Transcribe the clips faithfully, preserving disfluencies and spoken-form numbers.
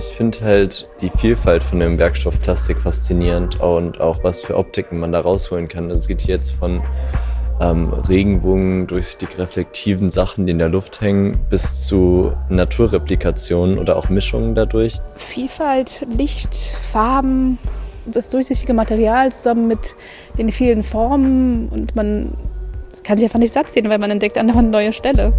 Ich finde halt die Vielfalt von dem Werkstoff Plastik faszinierend und auch was für Optiken man da rausholen kann. Es geht jetzt von ähm, Regenbogen, durchsichtig reflektiven Sachen, die in der Luft hängen, bis zu Naturreplikationen oder auch Mischungen dadurch. Vielfalt, Licht, Farben, das durchsichtige Material zusammen mit den vielen Formen und man kann sich einfach nicht satt sehen, weil man entdeckt andauernd neue Stelle.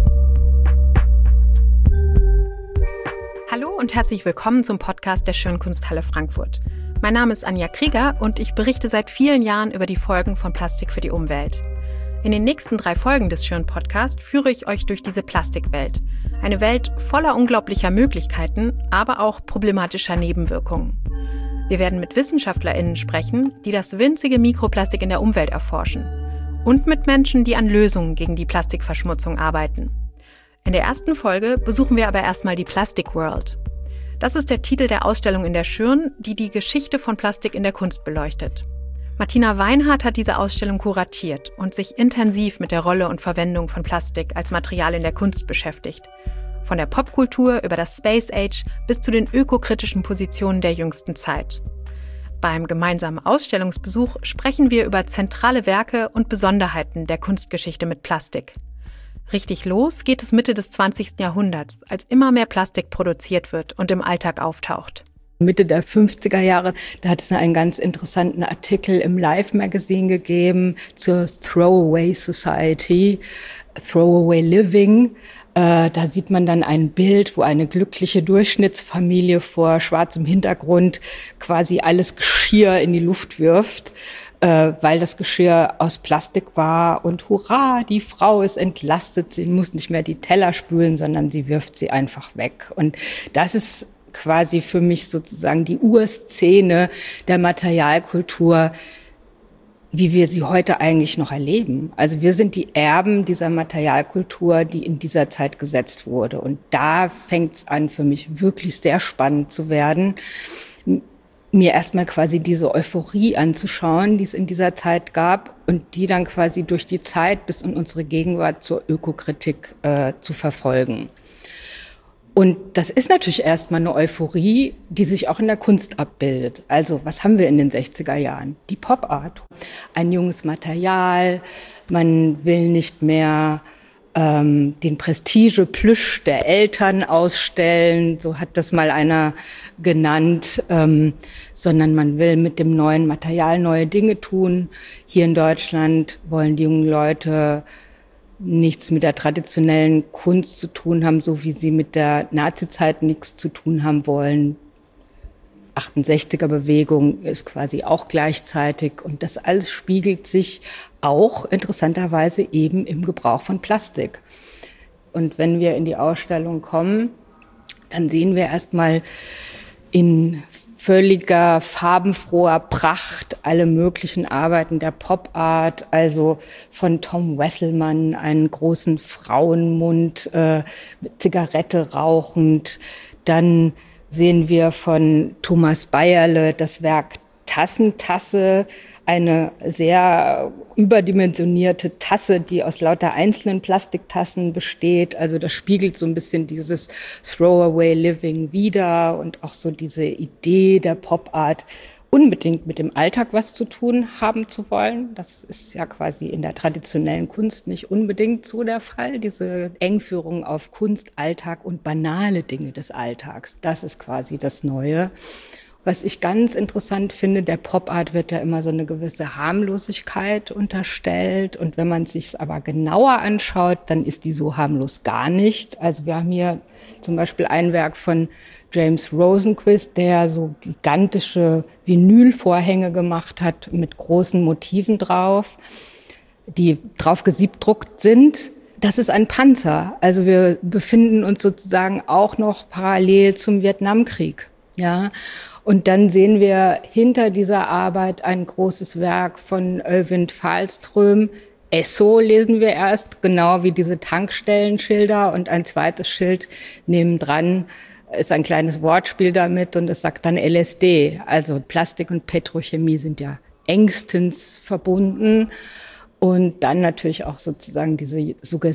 Hallo und herzlich willkommen zum Podcast der Schönkunsthalle Frankfurt. Mein Name ist Anja Krieger und ich berichte seit vielen Jahren über die Folgen von Plastik für die Umwelt. In den nächsten drei Folgen des Schön Podcasts führe ich euch durch diese Plastikwelt. Eine Welt voller unglaublicher Möglichkeiten, aber auch problematischer Nebenwirkungen. Wir werden mit WissenschaftlerInnen sprechen, die das winzige Mikroplastik in der Umwelt erforschen. Und mit Menschen, die an Lösungen gegen die Plastikverschmutzung arbeiten. In der ersten Folge besuchen wir aber erstmal die Plastic World. Das ist der Titel der Ausstellung in der Schürn, die die Geschichte von Plastik in der Kunst beleuchtet. Martina Weinhardt hat diese Ausstellung kuratiert und sich intensiv mit der Rolle und Verwendung von Plastik als Material in der Kunst beschäftigt. Von der Popkultur über das Space Age bis zu den ökokritischen Positionen der jüngsten Zeit. Beim gemeinsamen Ausstellungsbesuch sprechen wir über zentrale Werke und Besonderheiten der Kunstgeschichte mit Plastik. Richtig los geht es Mitte des zwanzigsten Jahrhunderts, als immer mehr Plastik produziert wird und im Alltag auftaucht. Mitte der fünfziger Jahre, da hat es einen ganz interessanten Artikel im Life Magazine gegeben zur Throwaway Society, Throwaway Living. Äh, da sieht man dann ein Bild, wo eine glückliche Durchschnittsfamilie vor schwarzem Hintergrund quasi alles Geschirr in die Luft wirft, äh, weil das Geschirr aus Plastik war. Und hurra, die Frau ist entlastet, sie muss nicht mehr die Teller spülen, sondern sie wirft sie einfach weg. Und das ist quasi für mich sozusagen die Urszene der Materialkultur, wie wir sie heute eigentlich noch erleben. Also wir sind die Erben dieser Materialkultur, die in dieser Zeit gesetzt wurde. Und da fängt es an, für mich wirklich sehr spannend zu werden, mir erstmal quasi diese Euphorie anzuschauen, die es in dieser Zeit gab und die dann quasi durch die Zeit bis in unsere Gegenwart zur Ökokritik äh, zu verfolgen. Und das ist natürlich erstmal eine Euphorie, die sich auch in der Kunst abbildet. Also was haben wir in den sechziger Jahren? Die Pop Art. Ein junges Material, man will nicht mehr ähm, den Prestige-Plüsch der Eltern ausstellen, so hat das mal einer genannt, ähm, sondern man will mit dem neuen Material neue Dinge tun. Hier in Deutschland wollen die jungen Leute nichts mit der traditionellen Kunst zu tun haben, so wie sie mit der Nazizeit nichts zu tun haben wollen. achtundsechziger-Bewegung ist quasi auch gleichzeitig. Und das alles spiegelt sich auch interessanterweise eben im Gebrauch von Plastik. Und wenn wir in die Ausstellung kommen, dann sehen wir erstmal in völliger farbenfroher Pracht alle möglichen Arbeiten der Pop-Art, also von Tom Wesselmann, einen großen Frauenmund, äh, mit Zigarette rauchend. Dann sehen wir von Thomas Bayerle das Werk Tassentasse, eine sehr überdimensionierte Tasse, die aus lauter einzelnen Plastiktassen besteht. Also das spiegelt so ein bisschen dieses Throwaway Living wider und auch so diese Idee der Pop-Art, unbedingt mit dem Alltag was zu tun haben zu wollen. Das ist ja quasi in der traditionellen Kunst nicht unbedingt so der Fall. Diese Engführung auf Kunst, Alltag und banale Dinge des Alltags, das ist quasi das Neue. Was ich ganz interessant finde, der Pop-Art wird ja immer so eine gewisse Harmlosigkeit unterstellt. Und wenn man es sich aber genauer anschaut, dann ist die so harmlos gar nicht. Also wir haben hier zum Beispiel ein Werk von James Rosenquist, der so gigantische Vinylvorhänge gemacht hat mit großen Motiven drauf, die drauf gesiebdruckt sind. Das ist ein Panzer. Also wir befinden uns sozusagen auch noch parallel zum Vietnamkrieg. Ja. Und dann sehen wir hinter dieser Arbeit ein großes Werk von Övind Fahlström. Esso lesen wir erst, genau wie diese Tankstellenschilder. Und ein zweites Schild nebendran ist ein kleines Wortspiel damit und es sagt dann L S D. Also Plastik und Petrochemie sind ja engstens verbunden. Und dann natürlich auch sozusagen diese Suggest-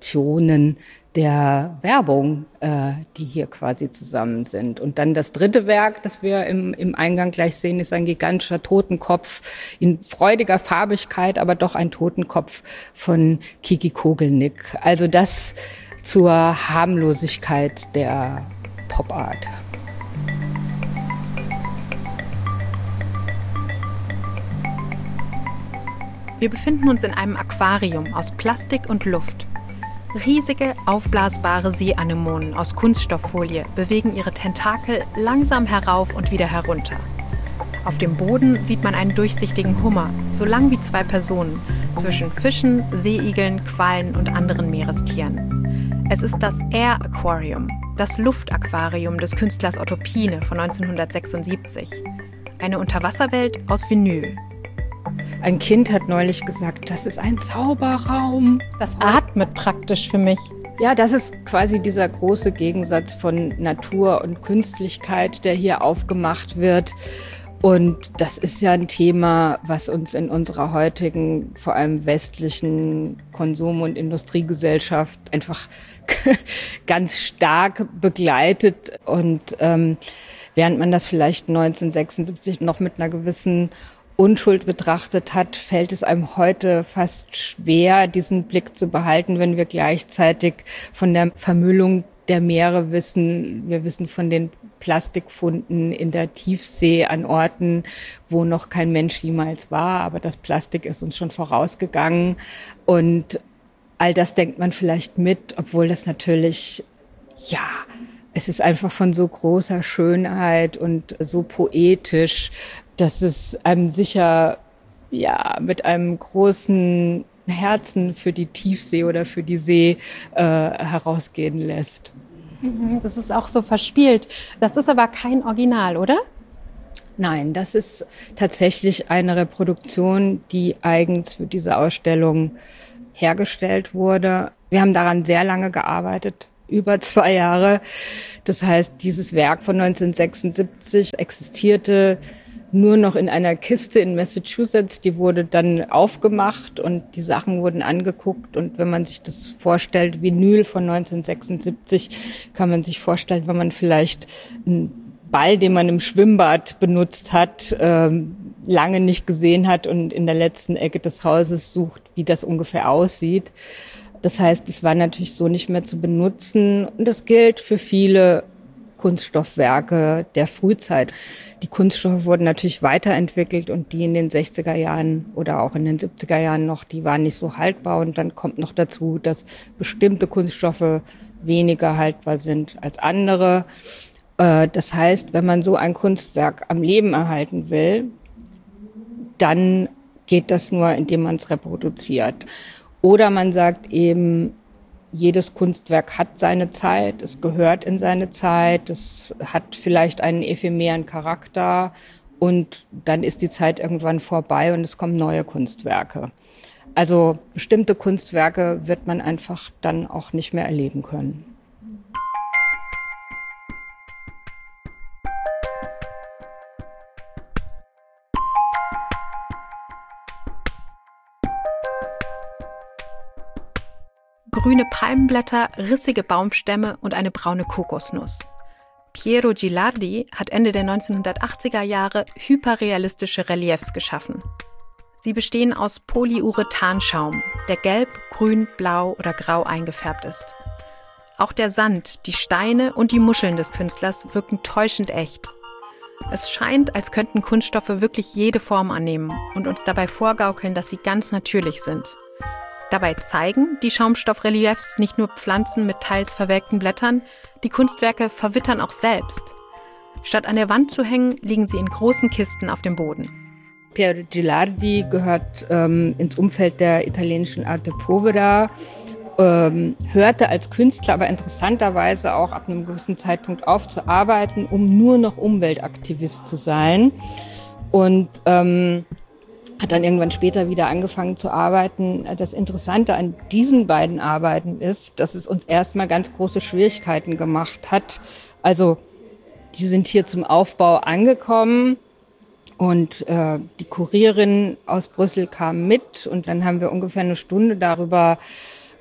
Illustrationen der Werbung, äh, die hier quasi zusammen sind. Und dann das dritte Werk, das wir im, im Eingang gleich sehen, ist ein gigantischer Totenkopf in freudiger Farbigkeit, aber doch ein Totenkopf von Kiki Kogelnick. Also das zur Harmlosigkeit der Pop-Art. Wir befinden uns in einem Aquarium aus Plastik und Luft. Riesige, aufblasbare Seeanemonen aus Kunststofffolie bewegen ihre Tentakel langsam herauf und wieder herunter. Auf dem Boden sieht man einen durchsichtigen Hummer, so lang wie zwei Personen, zwischen Fischen, Seeigeln, Quallen und anderen Meerestieren. Es ist das Air Aquarium, das Luftaquarium des Künstlers Otto Piene von neunzehnhundertsechsundsiebzig. Eine Unterwasserwelt aus Vinyl. Ein Kind hat neulich gesagt, das ist ein Zauberraum. Das atmet praktisch für mich. Ja, das ist quasi dieser große Gegensatz von Natur und Künstlichkeit, der hier aufgemacht wird. Und das ist ja ein Thema, was uns in unserer heutigen, vor allem westlichen Konsum- und Industriegesellschaft einfach ganz stark begleitet. Und ähm, während man das vielleicht neunzehnhundertsechsundsiebzig noch mit einer gewissen Unschuld betrachtet hat, fällt es einem heute fast schwer, diesen Blick zu behalten, wenn wir gleichzeitig von der Vermüllung der Meere wissen. Wir wissen von den Plastikfunden in der Tiefsee an Orten, wo noch kein Mensch jemals war, aber das Plastik ist uns schon vorausgegangen. Und all das denkt man vielleicht mit, obwohl das natürlich, ja, es ist einfach von so großer Schönheit und so poetisch, dass es einem sicher ja mit einem großen Herzen für die Tiefsee oder für die See äh, herausgehen lässt. Das ist auch so verspielt. Das ist aber kein Original, oder? Nein, das ist tatsächlich eine Reproduktion, die eigens für diese Ausstellung hergestellt wurde. Wir haben daran sehr lange gearbeitet, über zwei Jahre. Das heißt, dieses Werk von neunzehnhundertsechsundsiebzig existierte nur noch in einer Kiste in Massachusetts. Die wurde dann aufgemacht und die Sachen wurden angeguckt. Und wenn man sich das vorstellt, Vinyl von neunzehnhundertsechsundsiebzig, kann man sich vorstellen, wenn man vielleicht einen Ball, den man im Schwimmbad benutzt hat, ähm, lange nicht gesehen hat und in der letzten Ecke des Hauses sucht, wie das ungefähr aussieht. Das heißt, es war natürlich so nicht mehr zu benutzen. Und das gilt für viele Kunststoffwerke der Frühzeit. Die Kunststoffe wurden natürlich weiterentwickelt und die in den sechziger Jahren oder auch in den siebziger Jahren noch, die waren nicht so haltbar. Und dann kommt noch dazu, dass bestimmte Kunststoffe weniger haltbar sind als andere. Das heißt, wenn man so ein Kunstwerk am Leben erhalten will, dann geht das nur, indem man es reproduziert. Oder man sagt eben, jedes Kunstwerk hat seine Zeit, es gehört in seine Zeit, es hat vielleicht einen ephemeren Charakter und dann ist die Zeit irgendwann vorbei und es kommen neue Kunstwerke. Also bestimmte Kunstwerke wird man einfach dann auch nicht mehr erleben können. Grüne Palmenblätter, rissige Baumstämme und eine braune Kokosnuss. Piero Gilardi hat Ende der neunzehnhundertachtziger Jahre hyperrealistische Reliefs geschaffen. Sie bestehen aus Polyurethanschaum, der gelb, grün, blau oder grau eingefärbt ist. Auch der Sand, die Steine und die Muscheln des Künstlers wirken täuschend echt. Es scheint, als könnten Kunststoffe wirklich jede Form annehmen und uns dabei vorgaukeln, dass sie ganz natürlich sind. Dabei zeigen die Schaumstoffreliefs nicht nur Pflanzen mit teils verwelkten Blättern, die Kunstwerke verwittern auch selbst. Statt an der Wand zu hängen, liegen sie in großen Kisten auf dem Boden. Piero Gilardi gehört ähm, ins Umfeld der italienischen Arte Povera, ähm, hörte als Künstler aber interessanterweise auch ab einem gewissen Zeitpunkt auf zu arbeiten, um nur noch Umweltaktivist zu sein. Und ähm, hat dann irgendwann später wieder angefangen zu arbeiten. Das Interessante an diesen beiden Arbeiten ist, dass es uns erstmal ganz große Schwierigkeiten gemacht hat. Also die sind hier zum Aufbau angekommen und äh, die Kurierin aus Brüssel kam mit und dann haben wir ungefähr eine Stunde darüber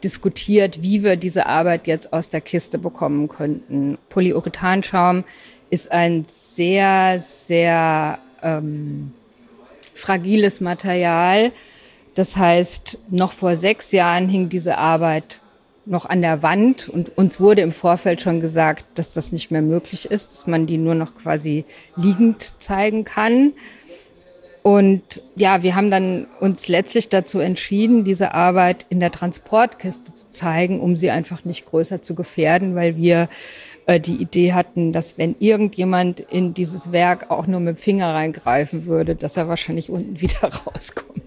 diskutiert, wie wir diese Arbeit jetzt aus der Kiste bekommen könnten. Polyurethanschaum ist ein sehr, sehr ähm, fragiles Material. Das heißt, noch vor sechs Jahren hing diese Arbeit noch an der Wand und uns wurde im Vorfeld schon gesagt, dass das nicht mehr möglich ist, dass man die nur noch quasi liegend zeigen kann. Und ja, wir haben dann uns letztlich dazu entschieden, diese Arbeit in der Transportkiste zu zeigen, um sie einfach nicht größer zu gefährden, weil wir äh, die Idee hatten, dass wenn irgendjemand in dieses Werk auch nur mit dem Finger reingreifen würde, dass er wahrscheinlich unten wieder rauskommt.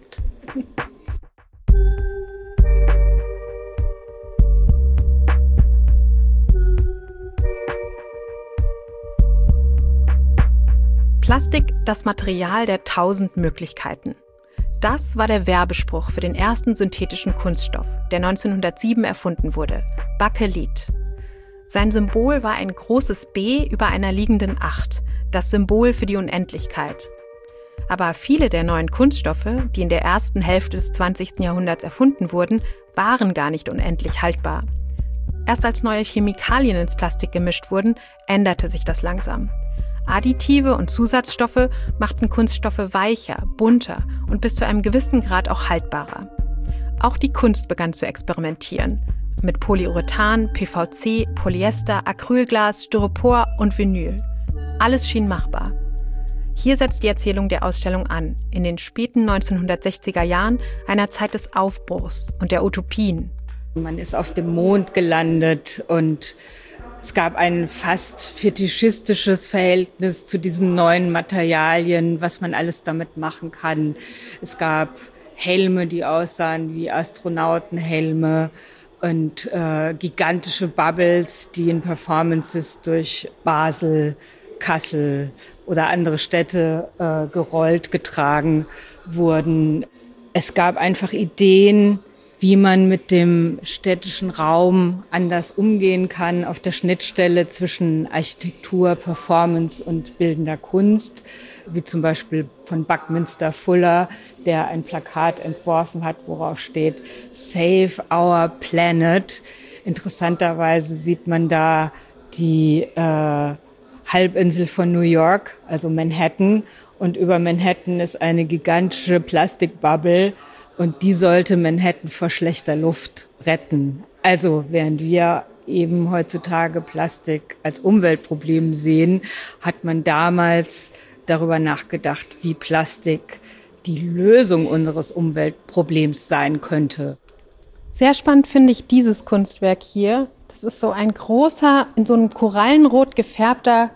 Plastik, das Material der tausend Möglichkeiten. Das war der Werbespruch für den ersten synthetischen Kunststoff, der neunzehnhundertsieben erfunden wurde, Bakelit. Sein Symbol war ein großes B über einer liegenden acht, das Symbol für die Unendlichkeit. Aber viele der neuen Kunststoffe, die in der ersten Hälfte des zwanzigsten Jahrhunderts erfunden wurden, waren gar nicht unendlich haltbar. Erst als neue Chemikalien ins Plastik gemischt wurden, änderte sich das langsam. Additive und Zusatzstoffe machten Kunststoffe weicher, bunter und bis zu einem gewissen Grad auch haltbarer. Auch die Kunst begann zu experimentieren. Mit Polyurethan, P V C, Polyester, Acrylglas, Styropor und Vinyl. Alles schien machbar. Hier setzt die Erzählung der Ausstellung an, in den späten neunzehnhundertsechziger Jahren, einer Zeit des Aufbruchs und der Utopien. Man ist auf dem Mond gelandet und es gab ein fast fetischistisches Verhältnis zu diesen neuen Materialien, was man alles damit machen kann. Es gab Helme, die aussahen wie Astronautenhelme und äh, gigantische Bubbles, die in Performances durch Basel, Kassel oder andere Städte äh, gerollt, getragen wurden. Es gab einfach Ideen, wie man mit dem städtischen Raum anders umgehen kann, auf der Schnittstelle zwischen Architektur, Performance und bildender Kunst, wie zum Beispiel von Buckminster Fuller, der ein Plakat entworfen hat, worauf steht Save Our Planet. Interessanterweise sieht man da die äh, Halbinsel von New York, also Manhattan, und über Manhattan ist eine gigantische Plastikbubble, und die sollte Manhattan vor schlechter Luft retten. Also während wir eben heutzutage Plastik als Umweltproblem sehen, hat man damals darüber nachgedacht, wie Plastik die Lösung unseres Umweltproblems sein könnte. Sehr spannend finde ich dieses Kunstwerk hier. Das ist so ein großer, in so einem korallenrot gefärbter,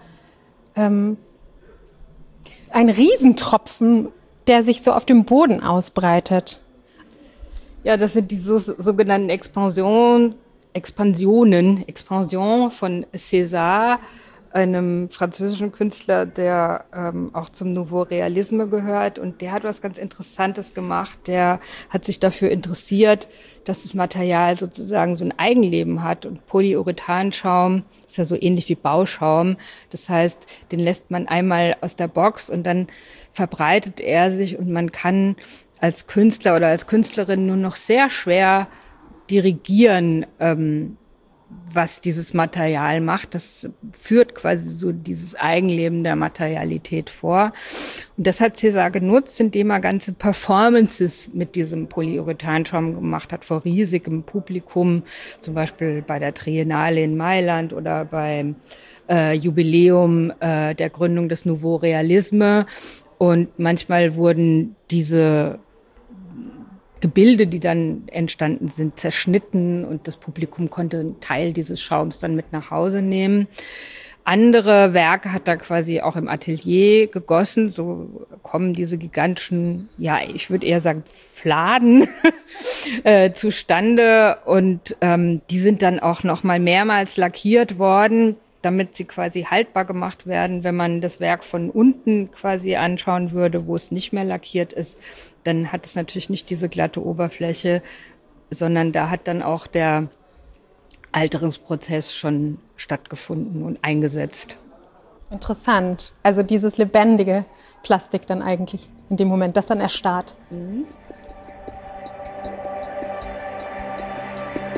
ähm, ein Riesentropfen, der sich so auf dem Boden ausbreitet. Ja, das sind die so, sogenannten Expansion, Expansionen, Expansion von César, einem französischen Künstler, der ähm, auch zum Nouveau Realisme gehört. Und der hat was ganz Interessantes gemacht. Der hat sich dafür interessiert, dass das Material sozusagen so ein Eigenleben hat. Und Polyurethanschaum ist ja so ähnlich wie Bauschaum. Das heißt, den lässt man einmal aus der Box und dann verbreitet er sich. Und man kann als Künstler oder als Künstlerin nur noch sehr schwer dirigieren, ähm, was dieses Material macht. Das führt quasi so dieses Eigenleben der Materialität vor. Und das hat César genutzt, indem er ganze Performances mit diesem Polyurethanschaum gemacht hat, vor riesigem Publikum, zum Beispiel bei der Triennale in Mailand oder beim äh, Jubiläum äh, der Gründung des Nouveau Realisme. Und manchmal wurden diese Gebilde, die dann entstanden sind, zerschnitten und das Publikum konnte einen Teil dieses Schaums dann mit nach Hause nehmen. Andere Werke hat er quasi auch im Atelier gegossen. So kommen diese gigantischen, ja, ich würde eher sagen Fladen äh, zustande. Und ähm, die sind dann auch noch mal mehrmals lackiert worden, damit sie quasi haltbar gemacht werden. Wenn man das Werk von unten quasi anschauen würde, wo es nicht mehr lackiert ist, dann hat es natürlich nicht diese glatte Oberfläche, sondern da hat dann auch der Alterungsprozess schon stattgefunden und eingesetzt. Interessant. Also dieses lebendige Plastik dann eigentlich in dem Moment, das dann erstarrt. Mhm.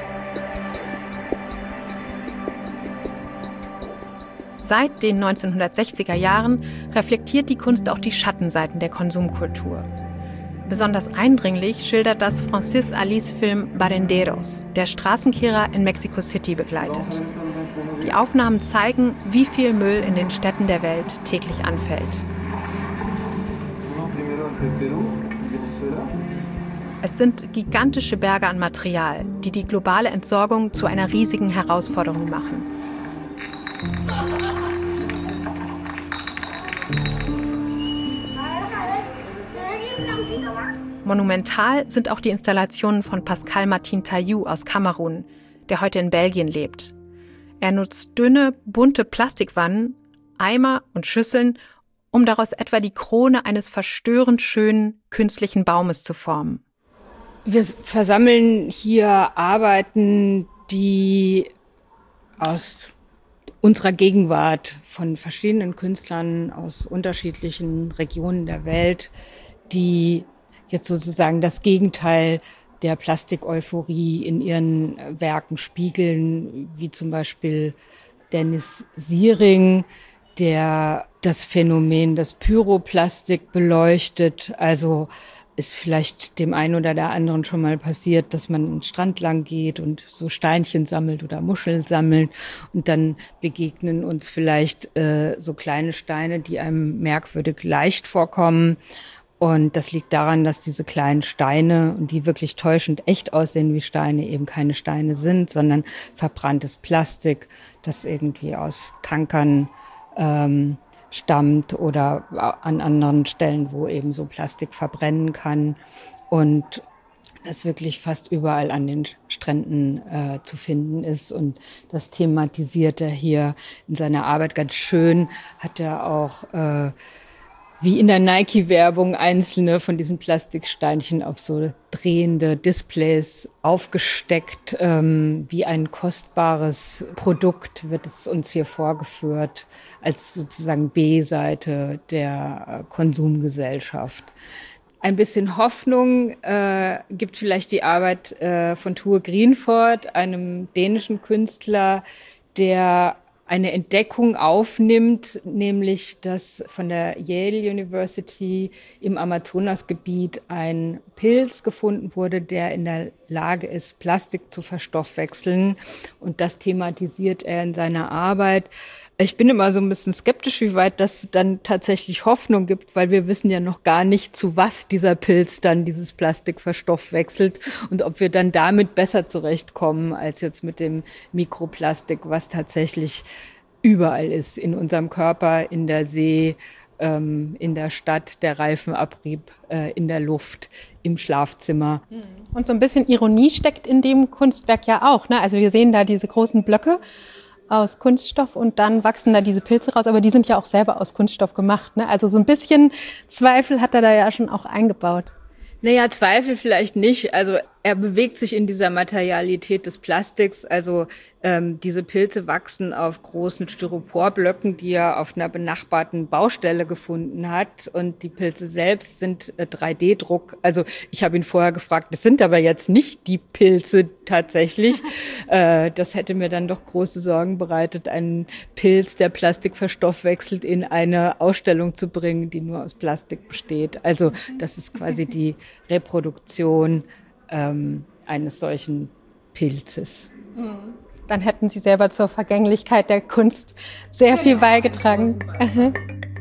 Seit den neunzehnhundertsechziger Jahren reflektiert die Kunst auch die Schattenseiten der Konsumkultur. Besonders eindringlich schildert das Francis Alis Film Barenderos, der Straßenkehrer in Mexico City begleitet. Die Aufnahmen zeigen, wie viel Müll in den Städten der Welt täglich anfällt. Es sind gigantische Berge an Material, die die globale Entsorgung zu einer riesigen Herausforderung machen. Monumental sind auch die Installationen von Pascal Martin Tailloux aus Kamerun, der heute in Belgien lebt. Er nutzt dünne, bunte Plastikwannen, Eimer und Schüsseln, um daraus etwa die Krone eines verstörend schönen, künstlichen Baumes zu formen. Wir versammeln hier Arbeiten, die aus unserer Gegenwart von verschiedenen Künstlern aus unterschiedlichen Regionen der Welt, die jetzt sozusagen das Gegenteil der Plastik-Euphorie in ihren Werken spiegeln, wie zum Beispiel Dennis Siering, der das Phänomen des Pyroplastik beleuchtet. Also ist vielleicht dem einen oder der anderen schon mal passiert, dass man einen Strand lang geht und so Steinchen sammelt oder Muscheln sammelt und dann begegnen uns vielleicht äh, so kleine Steine, die einem merkwürdig leicht vorkommen. Und das liegt daran, dass diese kleinen Steine, und die wirklich täuschend echt aussehen wie Steine, eben keine Steine sind, sondern verbranntes Plastik, das irgendwie aus Tankern ähm, stammt oder an anderen Stellen, wo eben so Plastik verbrennen kann. Und das wirklich fast überall an den Stränden äh, zu finden ist. Und das thematisiert er hier in seiner Arbeit ganz schön. Hat er auch äh, wie in der Nike-Werbung einzelne von diesen Plastiksteinchen auf so drehende Displays aufgesteckt. Ähm, wie ein kostbares Produkt wird es uns hier vorgeführt, als sozusagen B-Seite der Konsumgesellschaft. Ein bisschen Hoffnung äh, gibt vielleicht die Arbeit äh, von Tue Greenford, einem dänischen Künstler, der eine Entdeckung aufnimmt, nämlich dass von der Yale University im Amazonasgebiet ein Pilz gefunden wurde, der in der Lage ist, Plastik zu verstoffwechseln. Und das thematisiert er in seiner Arbeit. Ich bin immer so ein bisschen skeptisch, wie weit das dann tatsächlich Hoffnung gibt, weil wir wissen ja noch gar nicht, zu was dieser Pilz dann dieses Plastik verstoffwechselt und ob wir dann damit besser zurechtkommen als jetzt mit dem Mikroplastik, was tatsächlich überall ist, in unserem Körper, in der See, ähm, in der Stadt, der Reifenabrieb, äh, in der Luft, im Schlafzimmer. Und so ein bisschen Ironie steckt in dem Kunstwerk ja auch, ne? Also wir sehen da diese großen Blöcke aus Kunststoff und dann wachsen da diese Pilze raus, aber die sind ja auch selber aus Kunststoff gemacht, ne? Also so ein bisschen Zweifel hat er da ja schon auch eingebaut. Naja, Zweifel vielleicht nicht. Also er bewegt sich in dieser Materialität des Plastiks. Also ähm, diese Pilze wachsen auf großen Styroporblöcken, die er auf einer benachbarten Baustelle gefunden hat. Und die Pilze selbst sind äh, drei D Druck. Also ich habe ihn vorher gefragt, das sind aber jetzt nicht die Pilze tatsächlich. äh, das hätte mir dann doch große Sorgen bereitet, einen Pilz, der Plastik verstoffwechselt, in eine Ausstellung zu bringen, die nur aus Plastik besteht. Also das ist quasi die Reproduktion ähm, eines solchen Pilzes. Dann hätten Sie selber zur Vergänglichkeit der Kunst sehr viel beigetragen. Mhm.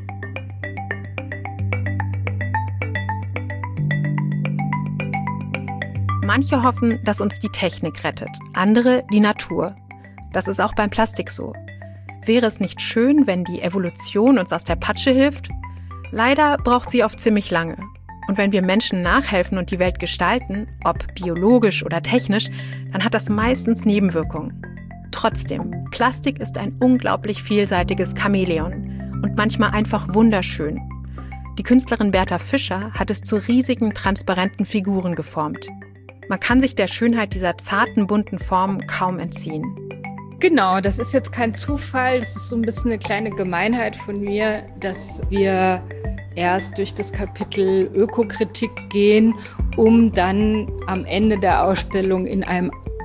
Manche hoffen, dass uns die Technik rettet, andere die Natur. Das ist auch beim Plastik so. Wäre es nicht schön, wenn die Evolution uns aus der Patsche hilft? Leider braucht sie oft ziemlich lange. Und wenn wir Menschen nachhelfen und die Welt gestalten, ob biologisch oder technisch, dann hat das meistens Nebenwirkungen. Trotzdem, Plastik ist ein unglaublich vielseitiges Chamäleon und manchmal einfach wunderschön. Die Künstlerin Bertha Fischer hat es zu riesigen, transparenten Figuren geformt. Man kann sich der Schönheit dieser zarten, bunten Formen kaum entziehen. Genau, das ist jetzt kein Zufall, das ist so ein bisschen eine kleine Gemeinheit von mir, dass wir erst durch das Kapitel Ökokritik gehen, um dann am Ende der Ausstellung in einem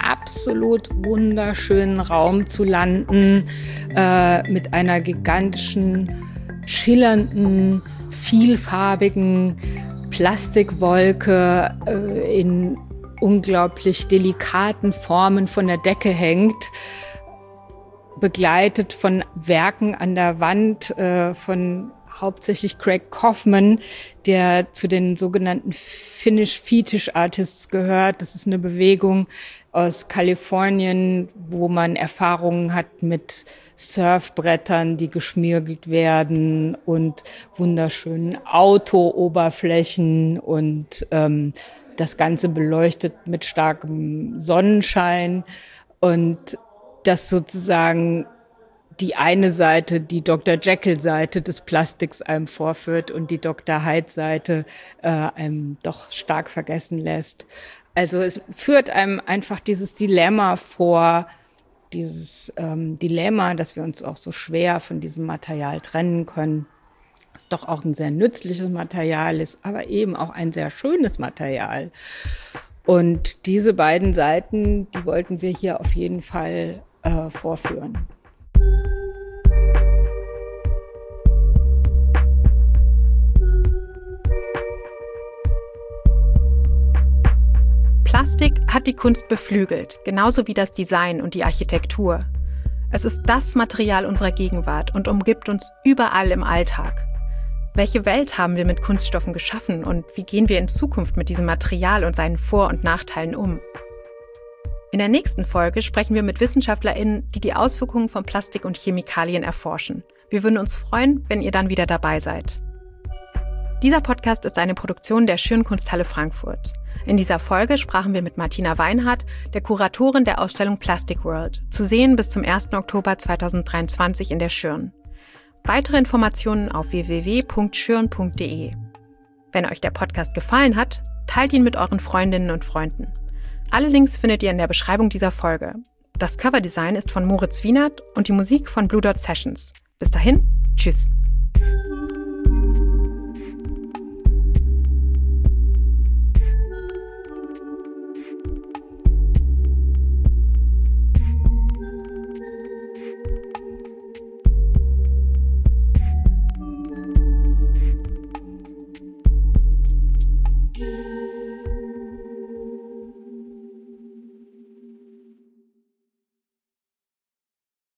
absolut wunderschönen Raum zu landen, äh, mit einer gigantischen, schillernden, vielfarbigen Plastikwolke äh, in unglaublich delikaten Formen von der Decke hängt, begleitet von Werken an der Wand äh, von hauptsächlich Craig Kaufman, der zu den sogenannten Finnish Fetish Artists gehört. Das ist eine Bewegung aus Kalifornien, wo man Erfahrungen hat mit Surfbrettern, die geschmirgelt werden und wunderschönen Autooberflächen und ähm, das Ganze beleuchtet mit starkem Sonnenschein und das sozusagen die eine Seite, die Doktor Jekyll-Seite des Plastiks einem vorführt und die Doktor Hyde-Seite äh, einem doch stark vergessen lässt. Also es führt einem einfach dieses Dilemma vor, dieses ähm, Dilemma, dass wir uns auch so schwer von diesem Material trennen können. Das doch auch ein sehr nützliches Material ist, aber eben auch ein sehr schönes Material. Und diese beiden Seiten, die wollten wir hier auf jeden Fall äh, vorführen. Plastik hat die Kunst beflügelt, genauso wie das Design und die Architektur. Es ist das Material unserer Gegenwart und umgibt uns überall im Alltag. Welche Welt haben wir mit Kunststoffen geschaffen und wie gehen wir in Zukunft mit diesem Material und seinen Vor- und Nachteilen um? In der nächsten Folge sprechen wir mit WissenschaftlerInnen, die die Auswirkungen von Plastik und Chemikalien erforschen. Wir würden uns freuen, wenn ihr dann wieder dabei seid. Dieser Podcast ist eine Produktion der Schönkunsthalle Frankfurt. In dieser Folge sprachen wir mit Martina Weinhardt, der Kuratorin der Ausstellung Plastic World, zu sehen bis zum ersten Oktober zweitausenddreiundzwanzig in der Schürn. Weitere Informationen auf w w w punkt schürn punkt d e. Wenn euch der Podcast gefallen hat, teilt ihn mit euren Freundinnen und Freunden. Alle Links findet ihr in der Beschreibung dieser Folge. Das Coverdesign ist von Moritz Wienert und die Musik von Blue Dot Sessions. Bis dahin, tschüss.